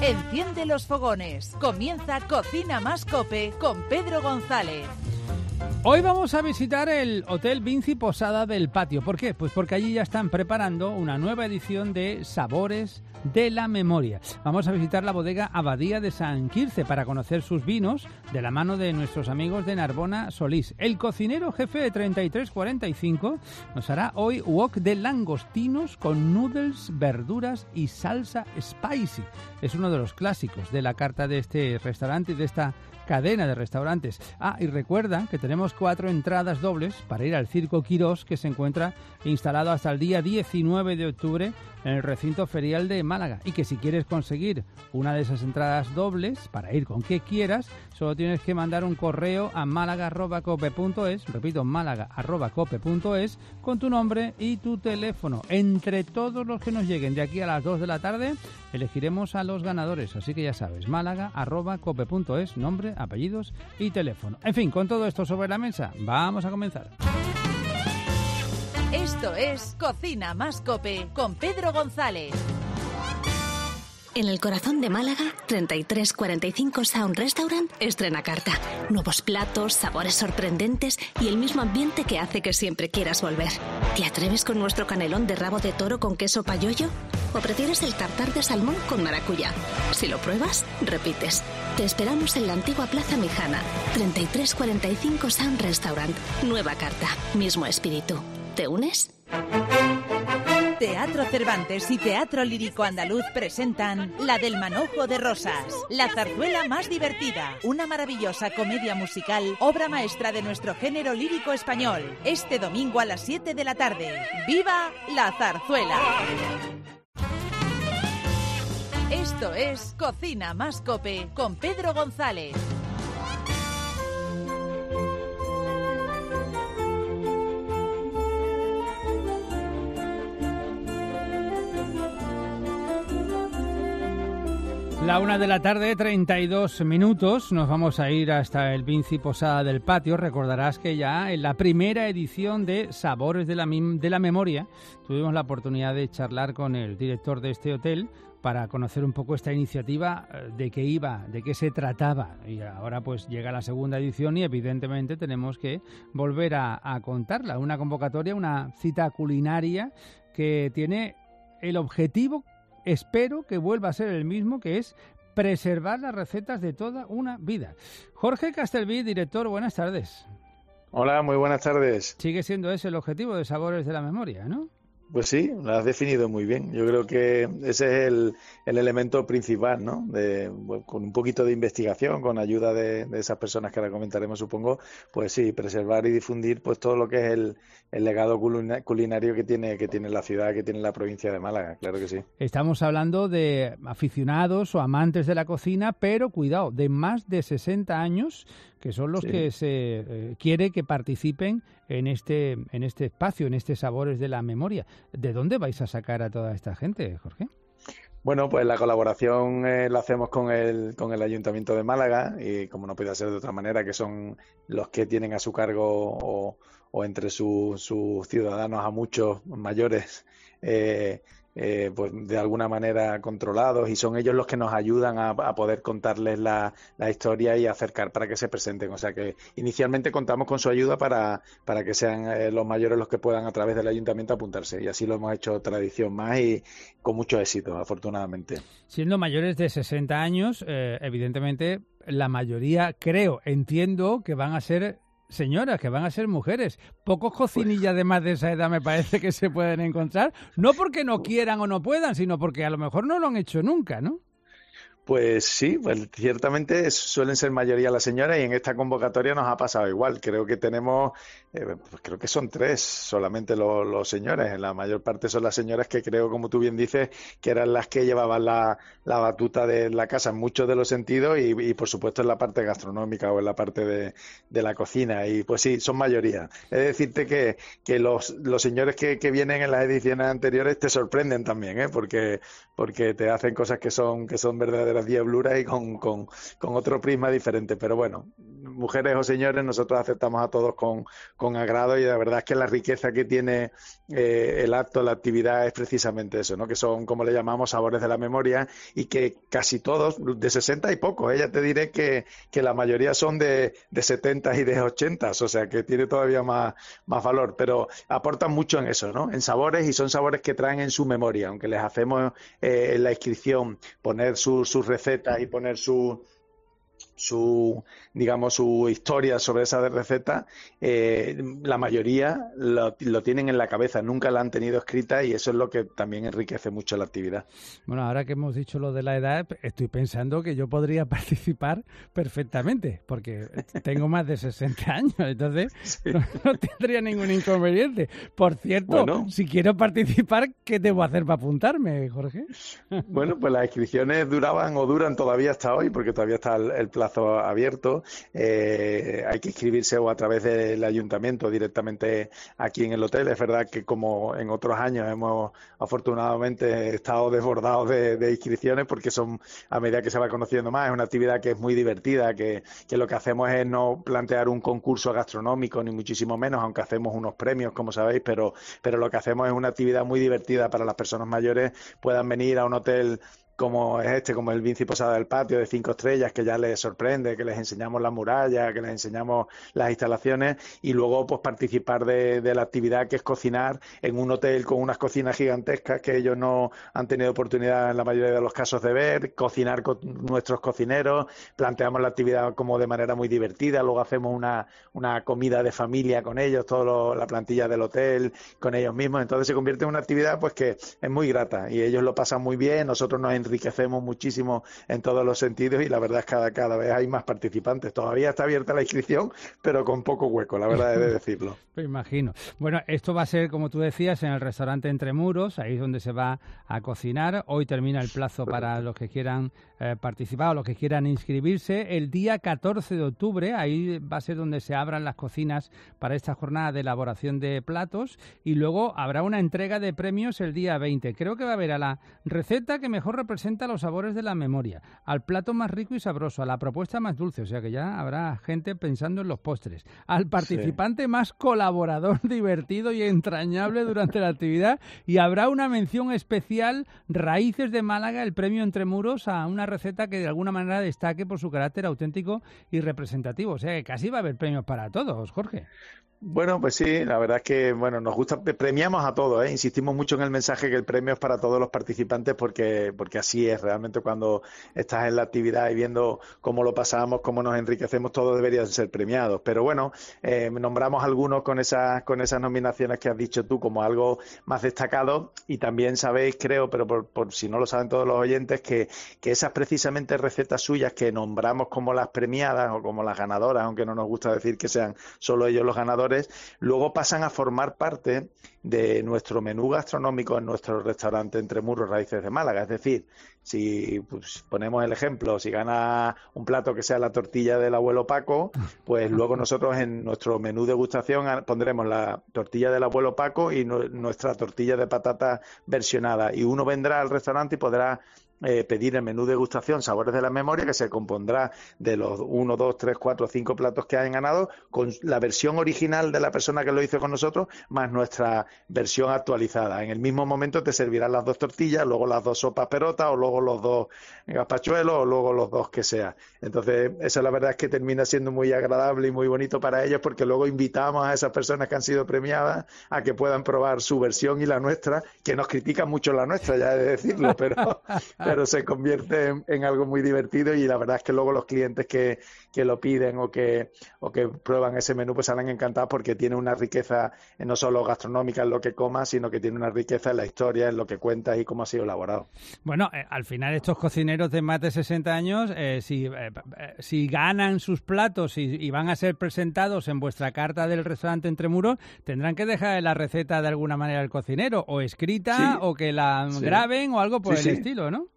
Enciende los fogones. Comienza Cocina Más Cope con Pedro González. Hoy vamos a visitar el Hotel Vinci Posada del Patio. ¿Por qué? Pues porque allí ya están preparando una nueva edición de Sabores de la Memoria. Vamos a visitar la bodega Abadía de San Quirze para conocer sus vinos de la mano de nuestros amigos de Narbona Solís. El cocinero jefe de 3345 nos hará hoy wok de langostinos con noodles, verduras y salsa spicy. Es uno de los clásicos de la carta de este restaurante y de esta cadena de restaurantes. Y recuerda que tenemos 4 entradas dobles para ir al Circo Quirós, que se encuentra instalado hasta el día 19 de octubre en el recinto ferial de Málaga, y que si quieres conseguir una de esas entradas dobles para ir con quien quieras, solo tienes que mandar un correo a málaga@cope.es, repito, málaga@cope.es, con tu nombre y tu teléfono. Entre todos los que nos lleguen de aquí a las 2 de la tarde elegiremos a los ganadores, así que ya sabes, málaga@cope.es, nombre, apellidos y teléfono. En fin, con todo esto sobre la mesa, vamos a comenzar. Esto es Cocina Más Cope con Pedro González. En el corazón de Málaga, 3345 Sound Restaurant estrena carta. Nuevos platos, sabores sorprendentes y el mismo ambiente que hace que siempre quieras volver. ¿Te atreves con nuestro canelón de rabo de toro con queso payollo? ¿O prefieres el tartar de salmón con maracuyá? Si lo pruebas, repites. Te esperamos en la antigua Plaza Mijana. 3345 Sound Restaurant. Nueva carta, mismo espíritu. ¿Te unes? Teatro Cervantes y Teatro Lírico Andaluz presentan La del Manojo de Rosas, la zarzuela más divertida, una maravillosa comedia musical, obra maestra de nuestro género lírico español. Este domingo a las 7 de la tarde. ¡Viva la zarzuela! Esto es Cocina Más Cope con Pedro González. La 1 de la tarde, 32 minutos. Nos vamos a ir hasta el Vinci Posada del Patio. Recordarás que ya en la primera edición de Sabores de la Memoria tuvimos la oportunidad de charlar con el director de este hotel para conocer un poco esta iniciativa, de qué iba, de qué se trataba. Y ahora pues llega la segunda edición y evidentemente tenemos que volver a contarla. Una convocatoria, una cita culinaria que tiene el objetivo, espero que vuelva a ser el mismo, que es preservar las recetas de toda una vida. Jorge Castelví, director, buenas tardes. Hola, muy buenas tardes. Sigue siendo ese el objetivo de Sabores de la Memoria, ¿no? Pues sí, lo has definido muy bien. Yo creo que ese es el elemento principal, ¿no? Con un poquito de investigación, con ayuda de esas personas que ahora comentaremos, supongo, pues sí, preservar y difundir pues todo lo que es el legado culinario que tiene la ciudad, que tiene la provincia de Málaga, claro que sí. Estamos hablando de aficionados o amantes de la cocina, pero cuidado, de más de 60 años, que son los que se quiere que participen en este espacio, en este Sabores de la Memoria. ¿De dónde vais a sacar a toda esta gente, Jorge? Bueno, pues la colaboración la hacemos con el Ayuntamiento de Málaga, y como no puede ser de otra manera, que son los que tienen a su cargo o entre sus ciudadanos a muchos mayores, pues de alguna manera controlados, y son ellos los que nos ayudan a poder contarles la historia y acercar para que se presenten. O sea que inicialmente contamos con su ayuda para que sean los mayores los que puedan a través del ayuntamiento apuntarse, y así lo hemos hecho tradición más y con mucho éxito, afortunadamente. Siendo mayores de 60 años, evidentemente la mayoría, entiendo que van a ser señoras, que van a ser mujeres. Pocos cocinillas de más de esa edad me parece que se pueden encontrar, no porque no quieran o no puedan, sino porque a lo mejor no lo han hecho nunca, ¿no? Pues sí, pues ciertamente suelen ser mayoría las señoras, y en esta convocatoria nos ha pasado igual. Creo que tenemos, pues creo que son 3 solamente los señores. La mayor parte son las señoras, que creo, como tú bien dices, que eran las que llevaban la batuta de la casa en muchos de los sentidos, y por supuesto en la parte gastronómica o en la parte de la cocina. Y pues sí, son mayoría. Es decirte que los señores que vienen en las ediciones anteriores te sorprenden también, porque te hacen cosas que son verdaderas diabluras y con otro prisma diferente. Pero bueno, mujeres o señores, nosotros aceptamos a todos con agrado, y la verdad es que la riqueza que tiene el acto, la actividad, es precisamente eso, ¿no? Que son, como le llamamos, sabores de la memoria, y que casi todos, de 60 y pocos, ya te diré que la mayoría son de 70 y de 80, o sea que tiene todavía más valor, pero aportan mucho en eso, ¿no? En sabores, y son sabores que traen en su memoria, aunque les hacemos en la inscripción poner sus recetas y poner su historia sobre esa receta, la mayoría lo tienen en la cabeza, nunca la han tenido escrita, y eso es lo que también enriquece mucho la actividad. Bueno, ahora que hemos dicho lo de la edad, estoy pensando que yo podría participar perfectamente, porque tengo más de 60 años, entonces sí, no tendría ningún inconveniente. Por cierto, bueno, si quiero participar, ¿qué debo hacer para apuntarme, Jorge? Bueno, pues las inscripciones duraban o duran todavía hasta hoy, porque todavía está el plazo abierto. Hay que inscribirse o a través del ayuntamiento directamente aquí en el hotel. Es verdad que, como en otros años, hemos afortunadamente estado desbordados de inscripciones, porque son, a medida que se va conociendo más, es una actividad que es muy divertida, que lo que hacemos es no plantear un concurso gastronómico, ni muchísimo menos, aunque hacemos unos premios, como sabéis, pero lo que hacemos es una actividad muy divertida para las personas mayores, puedan venir a un hotel como es como el Vinci Posada del Patio, de 5 estrellas, que ya les sorprende, que les enseñamos la muralla, que les enseñamos las instalaciones, y luego pues participar de la actividad, que es cocinar en un hotel con unas cocinas gigantescas que ellos no han tenido oportunidad en la mayoría de los casos de ver, cocinar con nuestros cocineros, planteamos la actividad como de manera muy divertida, luego hacemos una comida de familia con ellos, toda la plantilla del hotel, con ellos mismos, entonces se convierte en una actividad pues que es muy grata, y ellos lo pasan muy bien, nosotros nos enriquecemos muchísimo en todos los sentidos, y la verdad es que cada vez hay más participantes. Todavía está abierta la inscripción, pero con poco hueco, la verdad es de decirlo. Me imagino. Bueno, esto va a ser, como tú decías, en el restaurante Entre Muros, ahí es donde se va a cocinar. Hoy termina el plazo para los que quieran participar o los que quieran inscribirse. El día 14 de octubre, ahí va a ser donde se abran las cocinas para esta jornada de elaboración de platos, y luego habrá una entrega de premios el día 20. Creo que va a haber a la receta que mejor representa los sabores de la memoria, al plato más rico y sabroso, a la propuesta más dulce, o sea que ya habrá gente pensando en los postres, al participante más colaborador, divertido y entrañable durante la actividad, y habrá una mención especial, Raíces de Málaga, el premio Entre Muros, a una receta que de alguna manera destaque por su carácter auténtico y representativo, o sea que casi va a haber premios para todos, Jorge. Bueno, pues sí, la verdad es que nos gusta, premiamos a todos, insistimos mucho en el mensaje que el premio es para todos los participantes, porque así es, realmente cuando estás en la actividad y viendo cómo lo pasamos, cómo nos enriquecemos, todos deberían ser premiados, pero bueno, nombramos algunos con esas nominaciones que has dicho tú como algo más destacado, y también sabéis, creo, pero por si no lo saben todos los oyentes, que esas precisamente recetas suyas que nombramos como las premiadas o como las ganadoras, aunque no nos gusta decir que sean solo ellos los ganadores, luego pasan a formar parte de nuestro menú gastronómico en nuestro restaurante Entre Muros Raíces de Málaga. Es decir, si ponemos el ejemplo, si gana un plato que sea la tortilla del abuelo Paco, pues luego nosotros en nuestro menú degustación pondremos la tortilla del abuelo Paco y nuestra tortilla de patata versionada, y uno vendrá al restaurante y podrá pedir el menú degustación Sabores de la Memoria, que se compondrá de los 1, 2, 3, 4, 5 platos que hayan ganado, con la versión original de la persona que lo hizo con nosotros, más nuestra versión actualizada. En el mismo momento te servirán las 2 tortillas, luego las 2 sopas perotas, o luego los 2 gazpachuelos, o luego los 2 que sea. Entonces, eso la verdad es que termina siendo muy agradable y muy bonito para ellos, porque luego invitamos a esas personas que han sido premiadas a que puedan probar su versión y la nuestra, que nos critican mucho la nuestra, ya he de decirlo, pero se convierte en algo muy divertido, y la verdad es que luego los clientes que lo piden o que prueban ese menú pues salen encantados, porque tiene una riqueza no solo gastronómica en lo que comas, sino que tiene una riqueza en la historia, en lo que cuentas y cómo ha sido elaborado. Bueno, al final estos cocineros de más de 60 años, si ganan sus platos y van a ser presentados en vuestra carta del restaurante Entre Muros, tendrán que dejar la receta de alguna manera al cocinero, o escrita, sí, o que la graben o algo por el estilo, ¿no?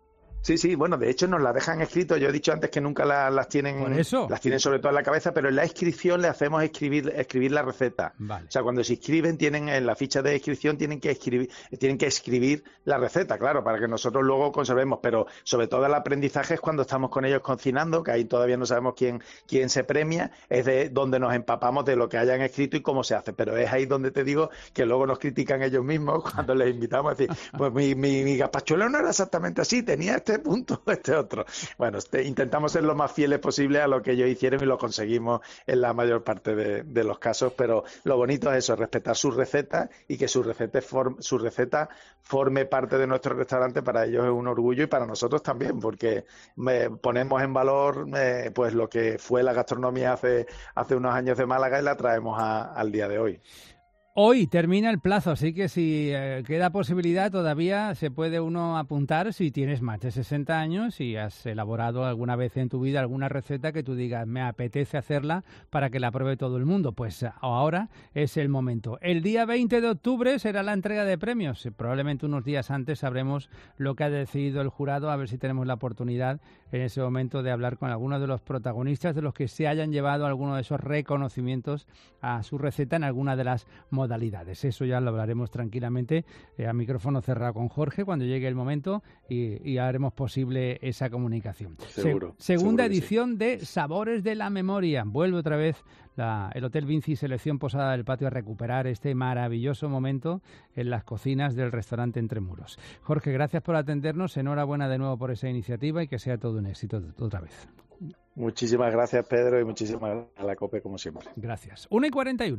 Sí, bueno, de hecho nos la dejan escrito. Yo he dicho antes que nunca las tienen, las tienen sobre todo en la cabeza, pero en la inscripción le hacemos escribir la receta. Vale. O sea, cuando se inscriben, tienen en la ficha de inscripción tienen que escribir la receta, claro, para que nosotros luego conservemos. Pero sobre todo el aprendizaje es cuando estamos con ellos cocinando, que ahí todavía no sabemos quién se premia, es de donde nos empapamos de lo que hayan escrito y cómo se hace. Pero es ahí donde te digo que luego nos critican ellos mismos cuando les invitamos a decir, pues mi gazpachuelo no era exactamente así, tenía este punto, este otro. Bueno, intentamos ser lo más fieles posible a lo que ellos hicieron y lo conseguimos en la mayor parte de los casos, pero lo bonito es eso, respetar sus recetas y que su receta forme parte de nuestro restaurante. Para ellos es un orgullo y para nosotros también, porque ponemos en valor pues lo que fue la gastronomía hace unos años de Málaga y la traemos al día de hoy. Hoy termina el plazo, así que si queda posibilidad todavía se puede uno apuntar si tienes más de 60 años y has elaborado alguna vez en tu vida alguna receta que tú digas me apetece hacerla para que la pruebe todo el mundo. Pues ahora es el momento. El día 20 de octubre será la entrega de premios. Probablemente unos días antes sabremos lo que ha decidido el jurado, a ver si tenemos la oportunidad en ese momento de hablar con algunos de los protagonistas, de los que se hayan llevado alguno de esos reconocimientos a su receta en alguna de las modalidades. Eso ya lo hablaremos tranquilamente a micrófono cerrado con Jorge cuando llegue el momento y haremos posible esa comunicación. Seguro. Segunda seguro edición de Sabores de la Memoria. Vuelve otra vez el Hotel Vinci Selección Posada del Patio a recuperar este maravilloso momento en las cocinas del restaurante Entre Muros. Jorge, gracias por atendernos. Enhorabuena de nuevo por esa iniciativa y que sea todo un éxito otra vez. Muchísimas gracias, Pedro, y muchísimas gracias a la COPE, como siempre. Gracias. 1:41.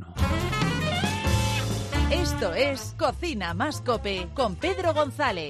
Esto es Cocina Más COPE con Pedro González.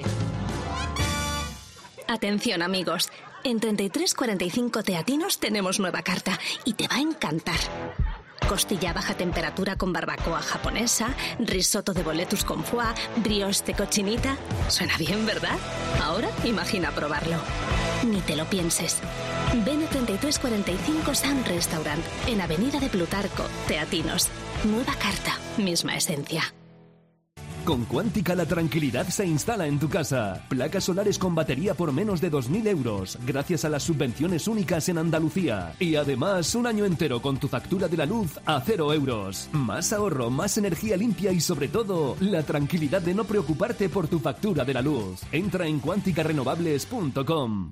Atención, amigos. En 3345 Teatinos tenemos nueva carta y te va a encantar. Costilla a baja temperatura con barbacoa japonesa, risotto de boletus con foie, brioche de cochinita. Suena bien, ¿verdad? Ahora imagina probarlo. Ni te lo pienses. Ven a 3345 Sun Restaurant, en Avenida de Plutarco, Teatinos. Nueva carta, misma esencia. Con Quántica la tranquilidad se instala en tu casa. Placas solares con batería por menos de 2.000 euros, gracias a las subvenciones únicas en Andalucía. Y además, un año entero con tu factura de la luz a 0 euros. Más ahorro, más energía limpia y sobre todo, la tranquilidad de no preocuparte por tu factura de la luz. Entra en quanticarenovables.com.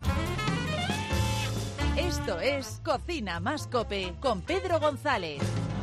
Esto es Cocina Más COPE con Pedro González.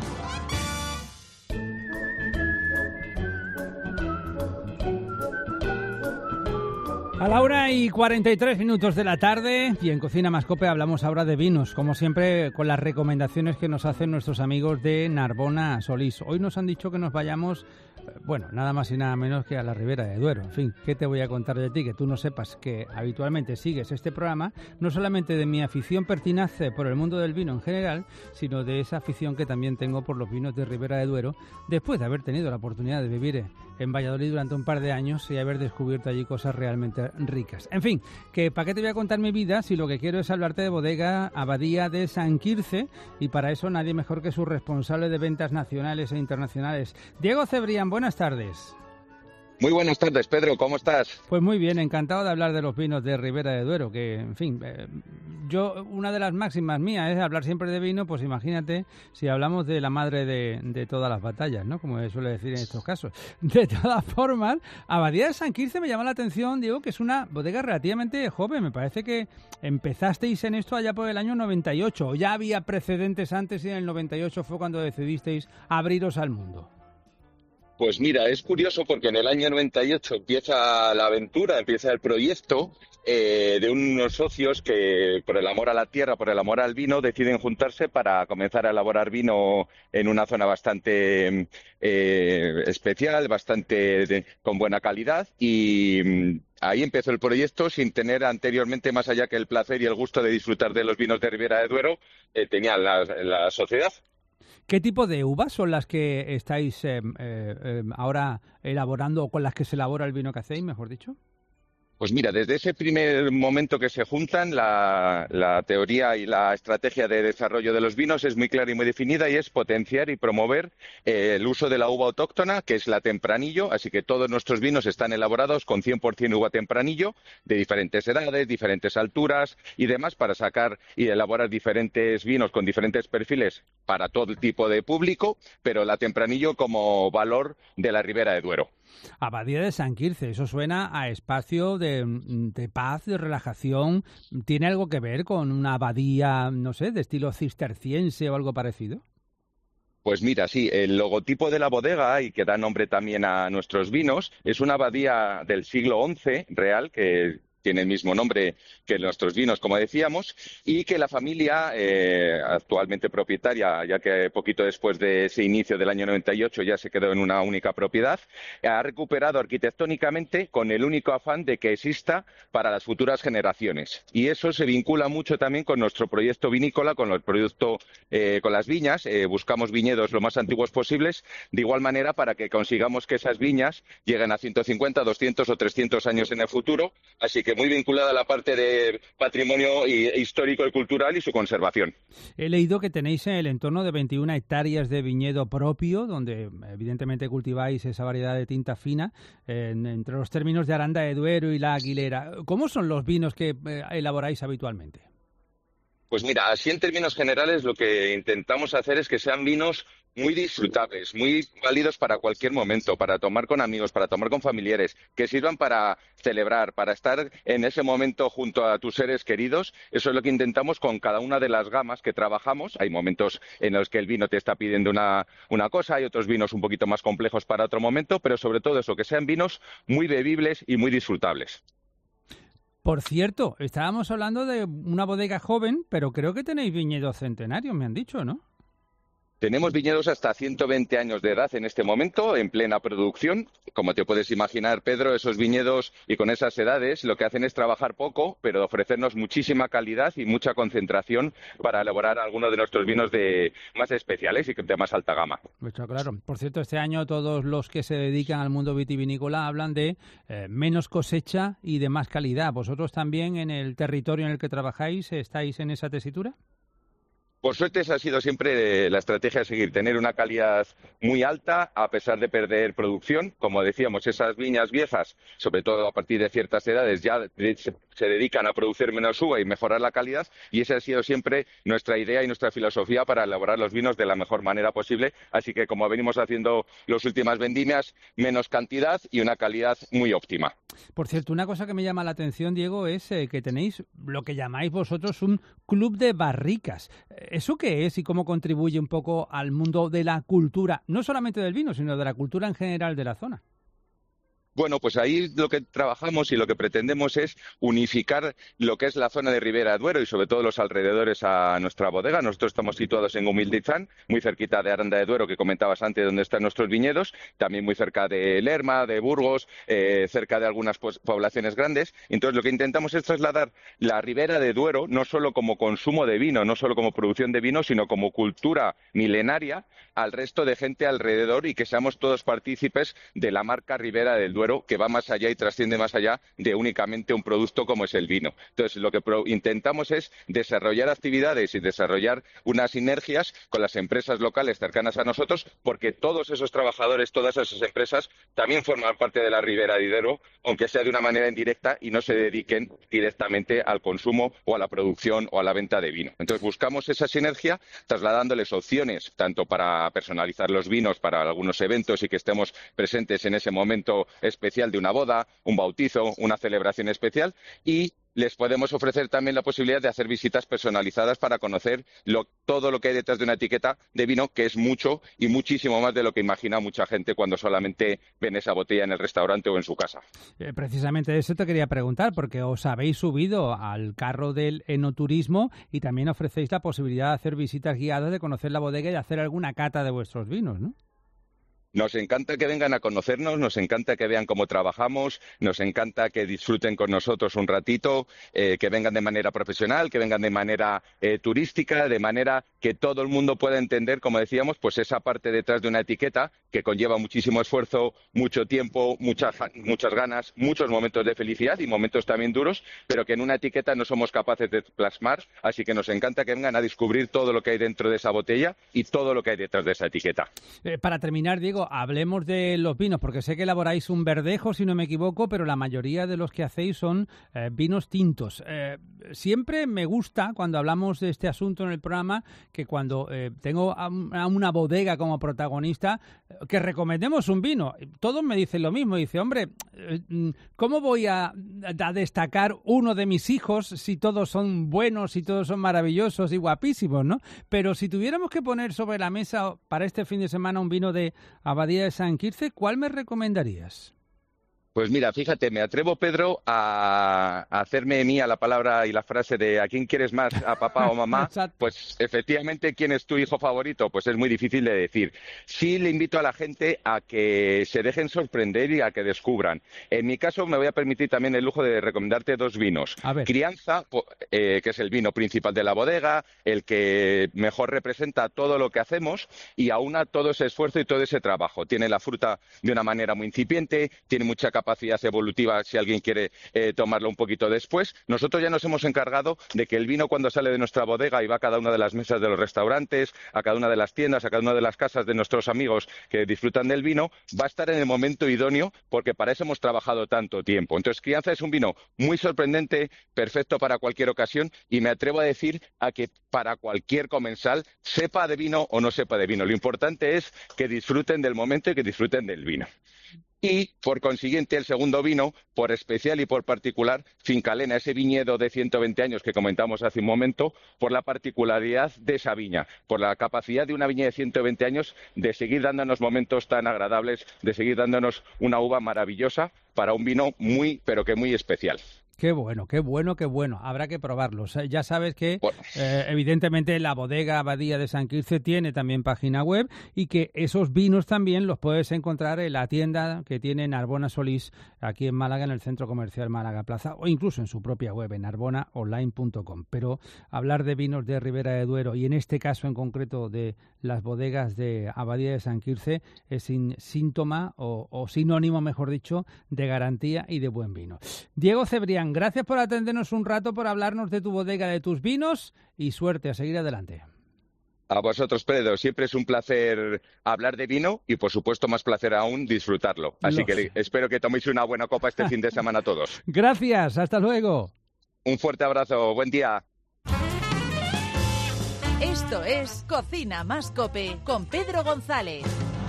A la 1:43 de la tarde y en Cocina Más COPE hablamos ahora de vinos, como siempre con las recomendaciones que nos hacen nuestros amigos de Narbona Solís. Hoy nos han dicho que nos vayamos, bueno, nada más y nada menos que a la Ribera de Duero. En fin, ¿qué te voy a contar de ti? Que tú no sepas que habitualmente sigues este programa, no solamente de mi afición pertinaz por el mundo del vino en general, sino de esa afición que también tengo por los vinos de Ribera de Duero, después de haber tenido la oportunidad de vivir en Valladolid durante un par de años y haber descubierto allí cosas realmente ricas. En fin, que ¿para qué te voy a contar mi vida si lo que quiero es hablarte de Bodega Abadía de San Quirce? Y para eso nadie mejor que su responsable de ventas nacionales e internacionales, Diego Cebrián. Buenas tardes. Muy buenas tardes, Pedro, ¿cómo estás? Pues muy bien, encantado de hablar de los vinos de Ribera de Duero, que, en fin, yo, una de las máximas mías es hablar siempre de vino, pues imagínate si hablamos de la madre de todas las batallas, ¿no? Como se suele decir en estos casos. De todas formas, Abadía de San Quirce me llama la atención, Diego, que es una bodega relativamente joven. Me parece que empezasteis en esto allá por el año 98, o ya había precedentes antes y en el 98 fue cuando decidisteis abriros al mundo. Pues mira, es curioso porque en el año 98 empieza la aventura, empieza el proyecto de unos socios que por el amor a la tierra, por el amor al vino, deciden juntarse para comenzar a elaborar vino en una zona bastante especial, con buena calidad, y ahí empezó el proyecto sin tener anteriormente, más allá que el placer y el gusto de disfrutar de los vinos de Ribera de Duero, tenían la sociedad. ¿Qué tipo de uvas son las que estáis ahora elaborando o con las que se elabora el vino que hacéis, mejor dicho? Pues mira, desde ese primer momento que se juntan, la teoría y la estrategia de desarrollo de los vinos es muy clara y muy definida, y es potenciar y promover el uso de la uva autóctona, que es la tempranillo. Así que todos nuestros vinos están elaborados con 100% uva tempranillo, de diferentes edades, diferentes alturas y demás, para sacar y elaborar diferentes vinos con diferentes perfiles para todo tipo de público, pero la tempranillo como valor de la Ribera de Duero. Abadía de San Quirce, eso suena a espacio de paz, de relajación. ¿Tiene algo que ver con una abadía, no sé, de estilo cisterciense o algo parecido? Pues mira, sí, el logotipo de la bodega, y que da nombre también a nuestros vinos, es una abadía del siglo XI real, que tiene el mismo nombre que nuestros vinos, como decíamos, y que la familia, actualmente propietaria, ya que poquito después de ese inicio del año 98 ya se quedó en una única propiedad, ha recuperado arquitectónicamente con el único afán de que exista para las futuras generaciones. Y eso se vincula mucho también con nuestro proyecto vinícola, con el proyecto con las viñas. Buscamos viñedos lo más antiguos posibles, de igual manera para que consigamos que esas viñas lleguen a 150, 200 o 300 años en el futuro. Así que muy vinculada a la parte de patrimonio histórico y cultural y su conservación. He leído que tenéis en el entorno de 21 hectáreas de viñedo propio, donde evidentemente cultiváis esa variedad de tinta fina, entre los términos de Aranda de Duero y La Aguilera. ¿Cómo son los vinos que elaboráis habitualmente? Pues mira, así en términos generales lo que intentamos hacer es que sean vinos muy disfrutables, muy válidos para cualquier momento, para tomar con amigos, para tomar con familiares, que sirvan para celebrar, para estar en ese momento junto a tus seres queridos. Eso es lo que intentamos con cada una de las gamas que trabajamos. Hay momentos en los que el vino te está pidiendo una cosa, hay otros vinos un poquito más complejos para otro momento, pero sobre todo eso, que sean vinos muy bebibles y muy disfrutables. Por cierto, estábamos hablando de una bodega joven, pero creo que tenéis viñedos centenarios, me han dicho, ¿no? Tenemos viñedos hasta 120 años de edad en este momento, en plena producción. Como te puedes imaginar, Pedro, esos viñedos y con esas edades lo que hacen es trabajar poco, pero ofrecernos muchísima calidad y mucha concentración para elaborar algunos de nuestros vinos más especiales y de más alta gama. Mucho claro. Por cierto, este año todos los que se dedican al mundo vitivinícola hablan de menos cosecha y de más calidad. ¿Vosotros también en el territorio en el que trabajáis estáis en esa tesitura? Por suerte esa ha sido siempre la estrategia a seguir, tener una calidad muy alta a pesar de perder producción. Como decíamos, esas viñas viejas, sobre todo a partir de ciertas edades, ya se dedican a producir menos uva y mejorar la calidad, y esa ha sido siempre nuestra idea y nuestra filosofía para elaborar los vinos de la mejor manera posible. Así que, como venimos haciendo las últimas vendimias, menos cantidad y una calidad muy óptima. Por cierto, una cosa que me llama la atención, Diego, es que tenéis lo que llamáis vosotros un club de barricas. ¿Eso qué es y cómo contribuye un poco al mundo de la cultura, no solamente del vino, sino de la cultura en general de la zona? Bueno, pues ahí lo que trabajamos y lo que pretendemos es unificar lo que es la zona de Ribera de Duero y sobre todo los alrededores a nuestra bodega. Nosotros estamos situados en Humilditzán, muy cerquita de Aranda de Duero, que comentabas antes, donde están nuestros viñedos, también muy cerca de Lerma, de Burgos, cerca de algunas poblaciones grandes. Entonces lo que intentamos es trasladar la Ribera de Duero no solo como consumo de vino, no solo como producción de vino, sino como cultura milenaria al resto de gente alrededor, y que seamos todos partícipes de la marca Ribera del Duero, que va más allá y trasciende más allá de únicamente un producto como es el vino. Entonces, lo que intentamos es desarrollar actividades y desarrollar unas sinergias con las empresas locales cercanas a nosotros, porque todos esos trabajadores, todas esas empresas, también forman parte de la Ribera de Duero, aunque sea de una manera indirecta y no se dediquen directamente al consumo o a la producción o a la venta de vino. Entonces, buscamos esa sinergia trasladándoles opciones, tanto para personalizar los vinos para algunos eventos y que estemos presentes en ese momento especial de una boda, un bautizo, una celebración especial, y les podemos ofrecer también la posibilidad de hacer visitas personalizadas para conocer todo lo que hay detrás de una etiqueta de vino, que es mucho y muchísimo más de lo que imagina mucha gente cuando solamente ven esa botella en el restaurante o en su casa. Precisamente eso te quería preguntar, porque os habéis subido al carro del enoturismo y también ofrecéis la posibilidad de hacer visitas guiadas, de conocer la bodega y de hacer alguna cata de vuestros vinos, ¿no? Nos encanta que vengan a conocernos, nos encanta que vean cómo trabajamos, nos encanta que disfruten con nosotros un ratito, que vengan de manera profesional, que vengan de manera turística, de manera que todo el mundo pueda entender, como decíamos, pues esa parte detrás de una etiqueta que conlleva muchísimo esfuerzo, mucho tiempo, muchas ganas, muchos momentos de felicidad y momentos también duros, pero que en una etiqueta no somos capaces de plasmar, así que nos encanta que vengan a descubrir todo lo que hay dentro de esa botella y todo lo que hay detrás de esa etiqueta. Para terminar, Diego, hablemos de los vinos, porque sé que elaboráis un verdejo, si no me equivoco, pero la mayoría de los que hacéis son vinos tintos. Siempre me gusta, cuando hablamos de este asunto en el programa, que cuando tengo a una bodega como protagonista, que recomendemos un vino. Todos me dicen lo mismo. Dice, hombre, ¿cómo voy a destacar uno de mis hijos si todos son buenos, si todos son maravillosos y guapísimos, ¿no? Pero si tuviéramos que poner sobre la mesa para este fin de semana un vino de Abadía de San Quirce, ¿cuál me recomendarías? Pues mira, fíjate, me atrevo, Pedro, a hacerme mía la palabra y la frase de ¿a quién quieres más, a papá o mamá? Pues efectivamente, ¿quién es tu hijo favorito? Pues es muy difícil de decir. Sí le invito a la gente a que se dejen sorprender y a que descubran. En mi caso, me voy a permitir también el lujo de recomendarte dos vinos. Crianza, que es el vino principal de la bodega, el que mejor representa todo lo que hacemos y aúna todo ese esfuerzo y todo ese trabajo. Tiene la fruta de una manera muy incipiente, tiene mucha capacidad evolutiva si alguien quiere tomarlo un poquito después. Nosotros ya nos hemos encargado de que el vino, cuando sale de nuestra bodega y va a cada una de las mesas de los restaurantes, a cada una de las tiendas, a cada una de las casas de nuestros amigos que disfrutan del vino, va a estar en el momento idóneo, porque para eso hemos trabajado tanto tiempo. Entonces, Crianza es un vino muy sorprendente, perfecto para cualquier ocasión, y me atrevo a decir a que para cualquier comensal, sepa de vino o no sepa de vino. Lo importante es que disfruten del momento y que disfruten del vino. Y, por consiguiente, el segundo vino, por especial y por particular, Fincalena, ese viñedo de 120 años que comentamos hace un momento, por la particularidad de esa viña, por la capacidad de una viña de 120 años de seguir dándonos momentos tan agradables, de seguir dándonos una uva maravillosa para un vino muy, pero que muy especial. Qué bueno, qué bueno, qué bueno. Habrá que probarlos. Ya sabes que, evidentemente, la bodega Abadía de San Quirce tiene también página web y que esos vinos también los puedes encontrar en la tienda que tiene Narbona Solís, aquí en Málaga, en el Centro Comercial Málaga Plaza, o incluso en su propia web, en narbonaonline.com. Pero hablar de vinos de Ribera de Duero, y en este caso en concreto de las bodegas de Abadía de San Quirce, es síntoma o sinónimo, mejor dicho, de garantía y de buen vino. Diego Cebrián, gracias por atendernos un rato, por hablarnos de tu bodega, de tus vinos, y suerte, a seguir adelante. A vosotros, Pedro, siempre es un placer hablar de vino y, por supuesto, más placer aún disfrutarlo. Así que espero que toméis una buena copa este fin de semana todos. Gracias, hasta luego. Un fuerte abrazo, buen día. Esto es Cocina Más Cope con Pedro González.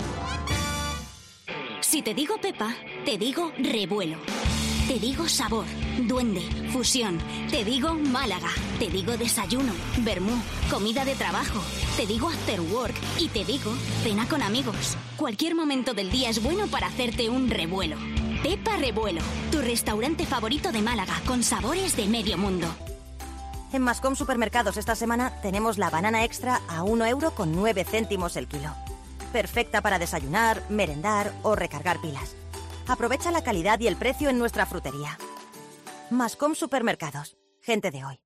Si te digo Pepa, te digo revuelo. Te digo sabor, duende, fusión. Te digo Málaga. Te digo desayuno, vermú, comida de trabajo. Te digo after work y te digo cena con amigos. Cualquier momento del día es bueno para hacerte un revuelo. Pepa Revuelo, tu restaurante favorito de Málaga con sabores de medio mundo. En Mascom Supermercados esta semana tenemos la banana extra a 1,09 € el kilo. Perfecta para desayunar, merendar o recargar pilas. Aprovecha la calidad y el precio en nuestra frutería. Mascom Supermercados. Gente de hoy.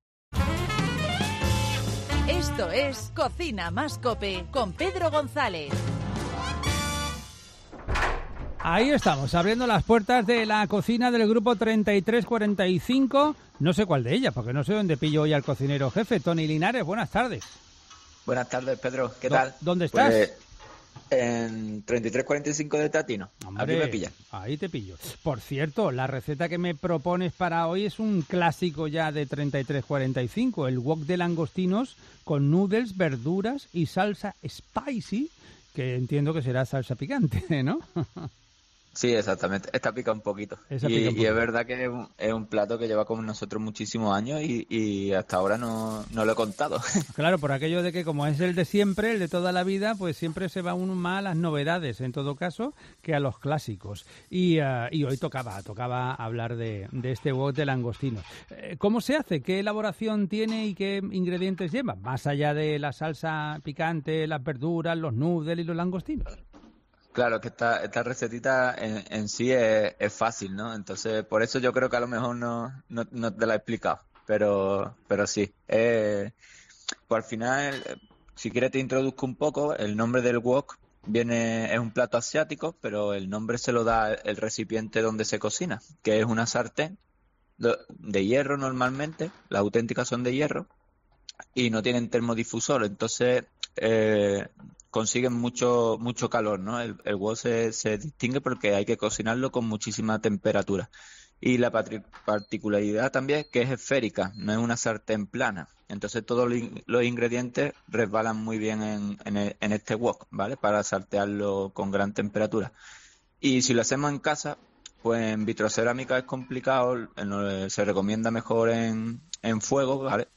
Esto es Cocina Más Cope con Pedro González. Ahí estamos, abriendo las puertas de la cocina del grupo 3345. No sé cuál de ellas, porque no sé dónde pillo hoy al cocinero jefe. Tony Linares, buenas tardes. Buenas tardes, Pedro. ¿Qué tal? ¿Dónde estás? Pues en 3345 de Tatino. Hombre, aquí me pillan. Ahí te pillo. Por cierto, la receta que me propones para hoy es un clásico ya de 3345, el wok de langostinos con noodles, verduras y salsa spicy, que entiendo que será salsa picante, ¿no? Sí, exactamente. Esta pica un poquito. Y es verdad que es un plato que lleva con nosotros muchísimos años y hasta ahora no lo he contado. Claro, por aquello de que como es el de siempre, el de toda la vida, pues siempre se va uno más a las novedades, en todo caso, que a los clásicos. Y hoy tocaba hablar de este wok de langostinos. ¿Cómo se hace? ¿Qué elaboración tiene y qué ingredientes lleva? Más allá de la salsa picante, las verduras, los noodles y los langostinos. Claro, que esta recetita en sí es fácil, ¿no? Entonces, por eso yo creo que a lo mejor no te la he explicado, pero sí. Pues al final, si quieres te introduzco un poco. El nombre del wok es un plato asiático, pero el nombre se lo da el recipiente donde se cocina, que es una sartén de hierro normalmente. Las auténticas son de hierro y no tienen termodifusor, entonces consiguen mucho calor, ¿no? El wok se distingue porque hay que cocinarlo con muchísima temperatura. Y la particularidad también es que es esférica, no es una sartén plana. Entonces todos los ingredientes resbalan muy bien en este wok, ¿vale? Para saltearlo con gran temperatura. Y si lo hacemos en casa, pues en vitrocerámica es complicado, se recomienda mejor en fuego, ¿vale?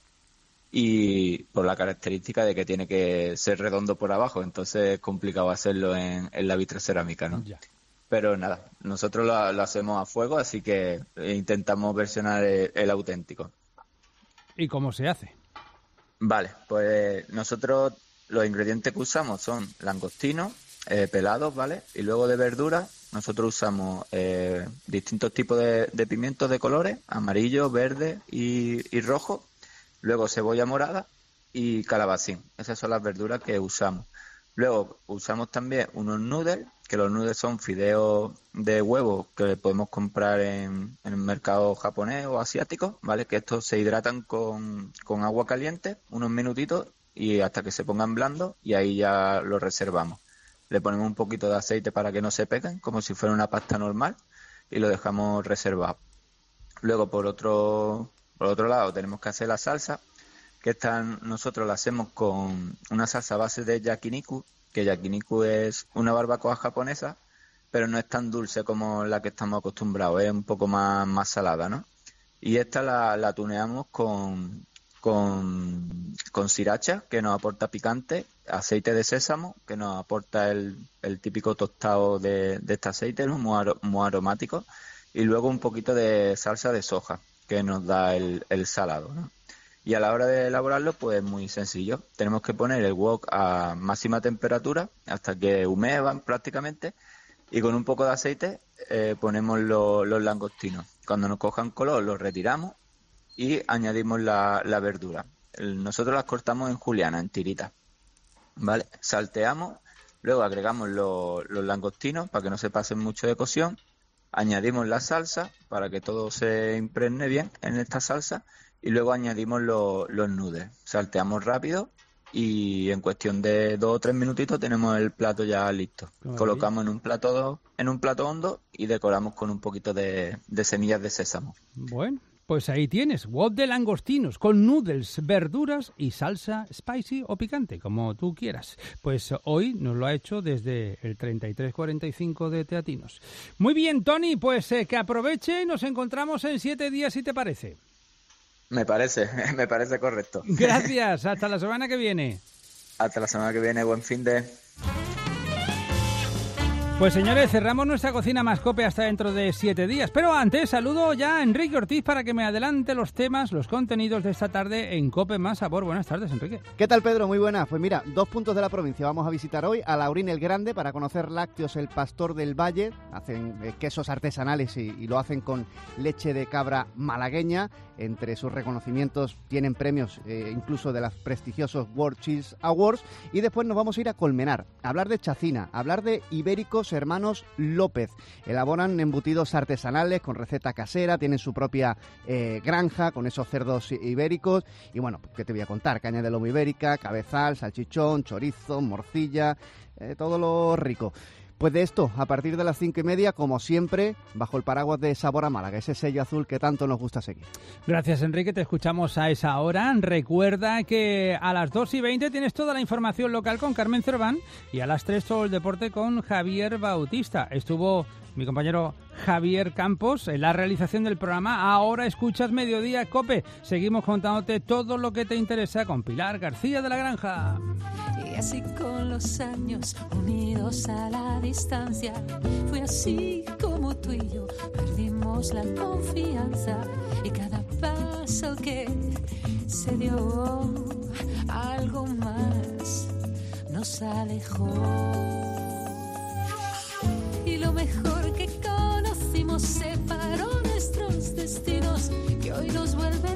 Y por la característica de que tiene que ser redondo por abajo, entonces es complicado hacerlo en la vitrocerámica, ¿no? Ya. Pero nada, nosotros lo hacemos a fuego, así que intentamos versionar el auténtico. ¿Y cómo se hace? Vale, pues nosotros los ingredientes que usamos son langostinos pelados, ¿vale? Y luego de verduras nosotros usamos distintos tipos de pimientos de colores, amarillo, verde y rojo. Luego cebolla morada y calabacín. Esas son las verduras que usamos. Luego usamos también unos noodles, que los noodles son fideos de huevo que podemos comprar en el mercado japonés o asiático, ¿vale? Que estos se hidratan con agua caliente unos minutitos y hasta que se pongan blandos, y ahí ya los reservamos. Le ponemos un poquito de aceite para que no se peguen, como si fuera una pasta normal, y lo dejamos reservado. Luego por otro lado tenemos que hacer la salsa, que nosotros la hacemos con una salsa a base de yakiniku, que yakiniku es una barbacoa japonesa, pero no es tan dulce como la que estamos acostumbrados, es un poco más salada, ¿no? Y esta la tuneamos con sriracha, que nos aporta picante, aceite de sésamo, que nos aporta el típico tostado de este aceite, ¿no? Muy aromático, y luego un poquito de salsa de soja, que nos da el salado, ¿no? Y a la hora de elaborarlo, pues muy sencillo. Tenemos que poner el wok a máxima temperatura hasta que humean prácticamente, y con un poco de aceite ponemos los langostinos. Cuando nos cojan color los retiramos y añadimos la verdura. Nosotros las cortamos en juliana, en tiritas, ¿vale? Salteamos, luego agregamos los langostinos para que no se pasen mucho de cocción. Añadimos la salsa para que todo se impregne bien en esta salsa, y luego añadimos los noodles. Salteamos rápido y en cuestión de 2 o 3 minutitos tenemos el plato ya listo. Colocamos en un plato hondo y decoramos con un poquito de semillas de sésamo. Bueno, pues ahí tienes, wok de langostinos con noodles, verduras y salsa spicy o picante, como tú quieras. Pues hoy nos lo ha hecho desde el 3345 de Teatinos. Muy bien, Tony, pues que aproveche y nos encontramos en 7 días, si te parece. Me parece correcto. Gracias, hasta la semana que viene. Hasta la semana que viene, buen fin de... Pues señores, cerramos nuestra cocina Mascope hasta dentro de 7 días. Pero antes saludo ya a Enrique Ortiz para que me adelante los temas, los contenidos de esta tarde en COPE Más Sabor. Buenas tardes, Enrique. ¿Qué tal, Pedro? Muy buenas. Pues mira, 2 puntos de la provincia. Vamos a visitar hoy a Laurín el Grande para conocer Lácteos El Pastor del Valle. Hacen quesos artesanales y lo hacen con leche de cabra malagueña. Entre sus reconocimientos tienen premios incluso de los prestigiosos World Cheese Awards. Y después nos vamos a ir a Colmenar, a hablar de chacina, a hablar de Ibéricos Hermanos López. Elaboran embutidos artesanales con receta casera, tienen su propia granja con esos cerdos ibéricos. Y bueno, ¿qué te voy a contar? Caña de lomo ibérica, cabezal, salchichón, chorizo, morcilla, todo lo rico. Pues de esto, a partir de las 5:30, como siempre, bajo el paraguas de Sabor a Málaga, ese sello azul que tanto nos gusta seguir. Gracias, Enrique, te escuchamos a esa hora. Recuerda que a las 2:20 tienes toda la información local con Carmen Cerván, y a las 3 todo el deporte con Javier Bautista. Estuvo mi compañero Javier Campos en la realización del programa. Ahora escuchas Mediodía COPE. Seguimos contándote todo lo que te interesa con Pilar García de la Granja. Y así con los años, unidos a la distancia, fue así como tú y yo perdimos la confianza, y cada paso que se dio, algo más nos alejó. y lo mejor que conocimos separó nuestros destinos, que hoy nos vuelve